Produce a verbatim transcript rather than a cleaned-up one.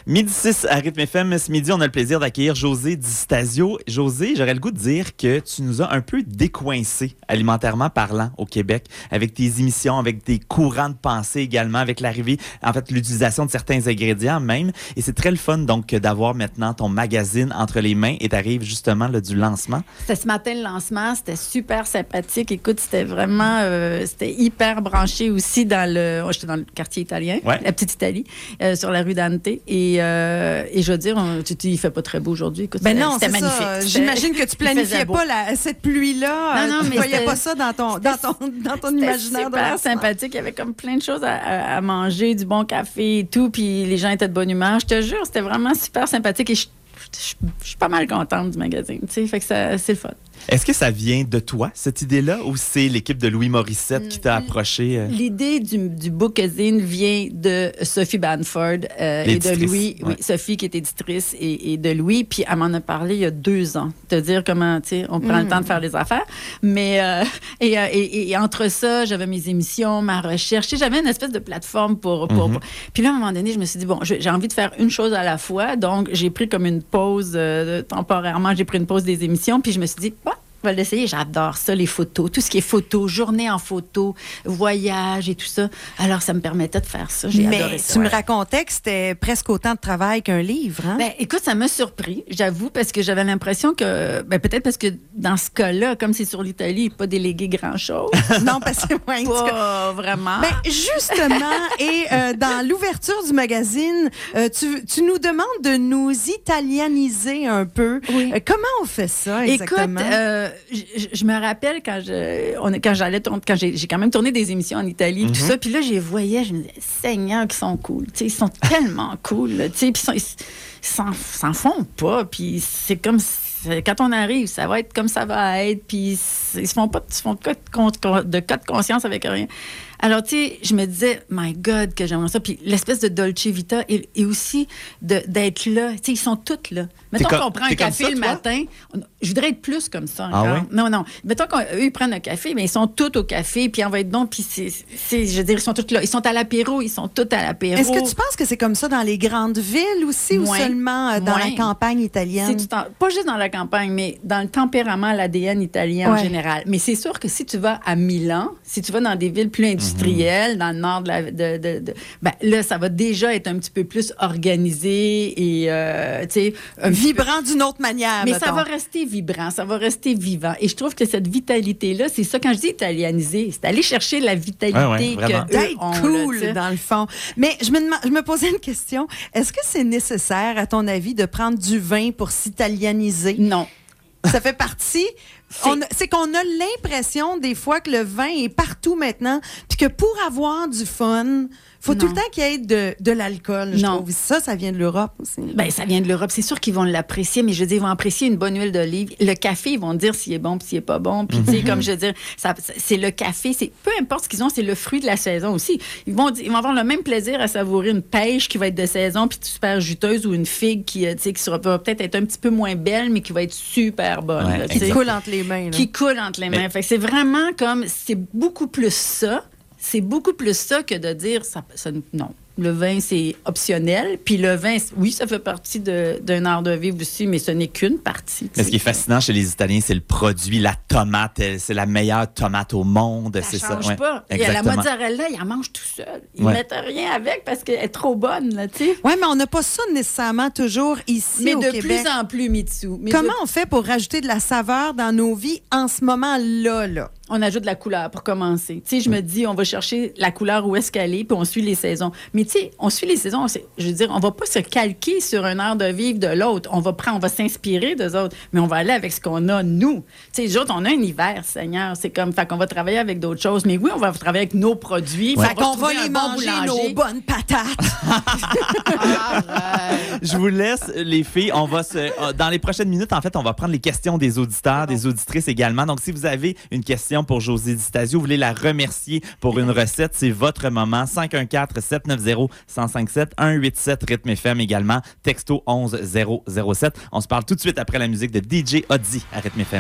Midi six à Rythme F M. Ce midi, on a le plaisir d'accueillir José Di Stasio. José, j'aurais le goût de dire que tu nous as un peu décoincé, alimentairement parlant, au Québec, avec tes émissions, avec tes courants de pensée également, avec l'arrivée, en fait, l'utilisation de certains ingrédients même. Et c'est très le fun, donc, d'avoir maintenant ton magazine entre les mains et t'arrives justement là, du lancement. C'était ce matin le lancement, c'était super sympathique. Écoute, c'était vraiment, euh, c'était hyper branché aussi dans le, oh, j'étais dans le quartier italien, ouais. la petite Italie, euh, sur la rue Dante. Et, euh, et je veux dire, on, tu, tu, il fait pas très beau aujourd'hui. Écoute, ben non, c'était magnifique. Ça. J'imagine que tu planifiais pas la, cette pluie-là. Non, non, tu mais voyais pas ça dans ton, dans ton, dans ton imaginaire. Super sympathique. Il y avait comme plein de choses à, à, à manger, du bon café et tout. Puis les gens étaient de bonne humeur. Je te jure, c'était vraiment super sympathique. Et je, je, je suis pas mal contente du magazine. Tu sais, fait que ça, c'est le fun. Est-ce que ça vient de toi, cette idée-là, ou c'est l'équipe de Louis Morissette qui t'a approché? Euh... L'idée du, du bookazine vient de Sophie Banford euh, et de Louis. Ouais. Oui, Sophie qui est éditrice et, et de Louis. Puis elle m'en a parlé il y a deux ans. Te dire comment, tu sais, on prend mmh. le temps de faire les affaires. Mais, euh, et, et, et entre ça, j'avais mes émissions, ma recherche. Tu sais, j'avais une espèce de plateforme pour, pour, mmh. pour... Puis là, à un moment donné, je me suis dit, bon, j'ai envie de faire une chose à la fois. Donc, j'ai pris comme une pause euh, temporairement. J'ai pris une pause des émissions. Puis je me suis dit, bah, je vais l'essayer. J'adore ça, les photos. Tout ce qui est photo, journée en photo, voyage et tout ça. Alors, ça me permettait de faire ça. J'ai Mais adoré ça. tu ouais. me racontais que c'était presque autant de travail qu'un livre, hein? Ben, écoute, ça m'a surpris, j'avoue, parce que j'avais l'impression que... Ben, peut-être parce que dans ce cas-là, comme c'est sur l'Italie, il n'est pas délégué grand-chose. Non, parce que... Ouais, pas vraiment. Ben, justement, et euh, dans l'ouverture du magazine, euh, tu, tu nous demandes de nous italianiser un peu. Oui. Euh, comment on fait ça, exactement? Écoute, euh, Je, je me rappelle quand je on, quand j'allais tourner, quand j'ai, j'ai quand même tourné des émissions en Italie, mm-hmm. tout ça, puis là, je les voyais, je me disais, Seigneur, qu'ils sont cool, tu sais, ils sont tellement cool, tu sais, puis ils, ils, s'en, s'en font pas, puis c'est comme c'est, quand on arrive, ça va être comme ça va être, puis ils se font pas, ils se font de cas de, de, cas de conscience avec rien. Alors, tu sais, je me disais, my God, que j'aimerais ça. Puis l'espèce de Dolce Vita et, et aussi de, d'être là. Tu sais, ils sont tous là. Mettons com- qu'on prend un café ça, le toi? matin. On, je voudrais être plus comme ça encore. Ah ouais? Non, non. Mettons qu'eux, ils prennent un café, mais ils sont tous au café, puis on va être bon, puis c'est, c'est, je veux dire, ils sont tous là. Ils sont à l'apéro, ils sont tous à l'apéro. Est-ce que tu penses que c'est comme ça dans les grandes villes aussi, Moins. ou seulement euh, dans Moins. la campagne italienne? Si pas juste dans la campagne, mais dans le tempérament, l'A D N italien ouais. en général. Mais c'est sûr que si tu vas à Milan, si tu vas dans des villes plus industrielles, mm-hmm. dans le nord de la... De, de, de, ben, là, ça va déjà être un petit peu plus organisé et, euh, tu sais... Vibrant peu... d'une autre manière, Mais mettons. ça va rester vibrant, ça va rester vivant. Et je trouve que cette vitalité-là, c'est ça, quand je dis italianisé, c'est aller chercher la vitalité ouais, ouais, que d'être ont, cool, là, dans le fond. Mais je me, dem- je me posais une question. Est-ce que c'est nécessaire, à ton avis, de prendre du vin pour s'italianiser? Non. Ça fait partie... C'est... On, c'est qu'on a l'impression des fois que le vin est partout maintenant, puis que pour avoir du fun, faut non. tout le temps qu'il y ait de, de l'alcool, je non. trouve. Ça, ça vient de l'Europe aussi. Ben, ça vient de l'Europe. C'est sûr qu'ils vont l'apprécier, mais je veux dire, ils vont apprécier une bonne huile d'olive. Le café, ils vont dire s'il est bon puis s'il est pas bon. Puis, mm-hmm. tu sais, comme je veux dire, ça, c'est le café. C'est, peu importe ce qu'ils ont, c'est le fruit de la saison aussi. Ils vont, ils vont avoir le même plaisir à savourer une pêche qui va être de saison puis super juteuse ou une figue qui, tu sais, qui sera peut-être être un petit peu moins belle, mais qui va être super bonne. Ouais, là, qui coule entre les mains. Là. Qui coule entre les mains. Mais... Fait que c'est vraiment comme, c'est beaucoup plus ça. C'est beaucoup plus ça que de dire, ça, ça non. Le vin, c'est optionnel. Puis le vin, oui, ça fait partie de, d'un art de vivre aussi, mais ce n'est qu'une partie. Mais ce qui est fascinant chez les Italiens, c'est le produit, la tomate. C'est la meilleure tomate au monde. Ça c'est change ça. Ouais, pas. Et la mozzarella, ils en mangent tout seul. Ils ne ouais. mettent rien avec parce qu'elle est trop bonne. Là, tu sais. Oui, mais on n'a pas ça nécessairement toujours ici mais au de Québec. plus en plus, Mitsu. Mais Comment de... on fait pour rajouter de la saveur dans nos vies en ce moment-là? Là? On ajoute de la couleur pour commencer. Tu sais, je me dis, on va chercher la couleur où est-ce qu'elle est, puis on suit les saisons. Mais tu sais, on suit les saisons. Je veux dire, on va pas se calquer sur un art de vivre de l'autre. On va prendre, on va s'inspirer d'eux autres, mais on va aller avec ce qu'on a, nous. Tu sais, les autres, on a un hiver, Seigneur. C'est comme, fait qu'on va travailler avec d'autres choses. Mais oui, on va travailler avec nos produits. Ouais. Fait qu'on va les bon manger, boulanger. Nos bonnes patates. Je vous laisse, les filles. On va se, dans les prochaines minutes, en fait, on va prendre les questions des auditeurs, des auditrices également. Donc, si vous avez une question pour José Di Stasio, vous voulez la remercier pour une recette, c'est votre moment. cinq un quatre, sept neuf zéro, un zéro cinq sept, un huit sept Rythme F M également, texto onze zéro zéro sept. On se parle tout de suite après la musique de D J Oddi à Rythme F M.